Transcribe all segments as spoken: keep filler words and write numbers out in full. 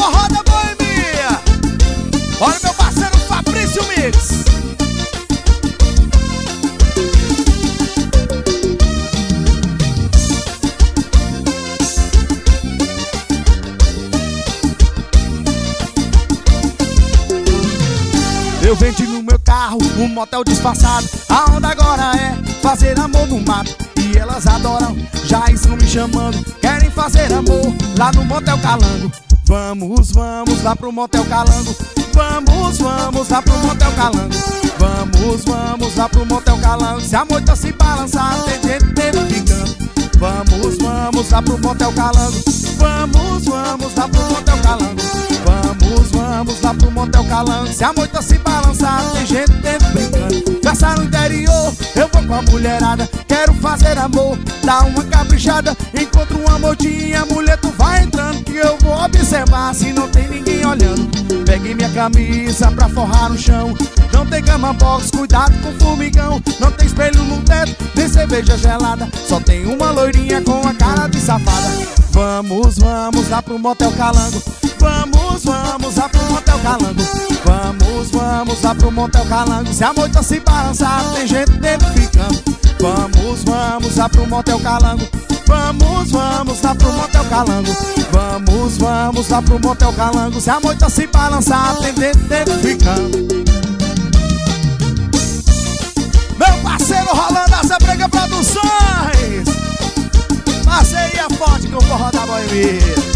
forró da boemia. Olha meu parceiro Fabrício Mix. Eu vendi no meu carro um motel disfarçado. A onda agora é fazer amor no mato. E elas adoram, já estão me chamando. Querem fazer amor lá no Motel Calango. Vamos, vamos lá pro Motel Calango. Vamos, vamos lá pro Motel Calango. Vamos, vamos lá pro Motel Calango. Se a moita se balançar, tem gente dentro ficando. Vamos, vamos lá pro Motel Calango. Vamos, vamos lá pro Motel Calango. Vamos, vamos lá pro Motel Calango. Se a moita se balançar, tem gente dentro brincando. Festa no interior, eu vou com a mulherada. Quero fazer amor, dá uma caprichada. Encontro uma motinha, mulher, tu vai entrando, que eu vou observar se não tem ninguém olhando. Peguei minha camisa pra forrar no chão. Não tem cama box, cuidado com o formigão. Não tem espelho no teto, nem cerveja gelada. Só tem uma loirinha com a cara de safada. Vamos, vamos lá pro Motel Calango. Vamos, vamos lá pro Motel Calango. Vamos, vamos lá pro Motel Calango. Se a moita se balançar, tem gente dentro ficando. Vamos, vamos lá pro Motel Calango. Vamos, vamos lá pro Motel Calango. Vamos, vamos lá pro Motel Calango. Se a moita se balançar, tem gente dentro ficando. Meu parceiro Rolando essa Brega Produções. Parceria forte com o forró da boemia.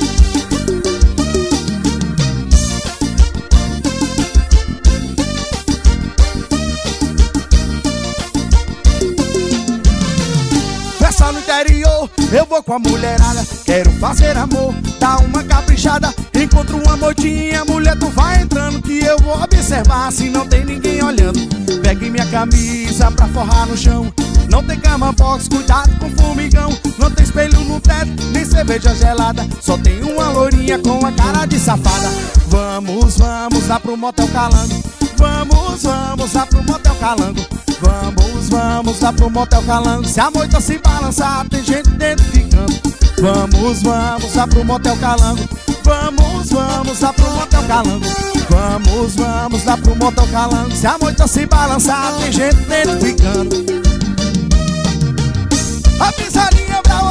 Festa no interior, eu vou com a mulherada. Quero fazer amor, dá uma caprichada. Encontro uma motinha, mulher, tu vai entrando, que eu vou observar se não tem ninguém olhando. Pegue minha camisa pra forrar no chão. Não tem cama box, cuidado com o formigão. Não tem espelho no teto, nem cerveja gelada. Só tem uma loirinha com a cara de safada. Vamos, vamos lá pro Motel Calango. Vamos, vamos lá pro Motel Calango. Vamos, vamos lá pro Motel Calango. Se a moita se balançar, tem gente dentro ficando. Vamos, vamos lá pro Motel Calango. Vamos, vamos lá pro Motel Calango. Vamos, vamos lá pro Motel Calango. Se a moita se balançar, tem gente dentro ficando. A pisadinha pra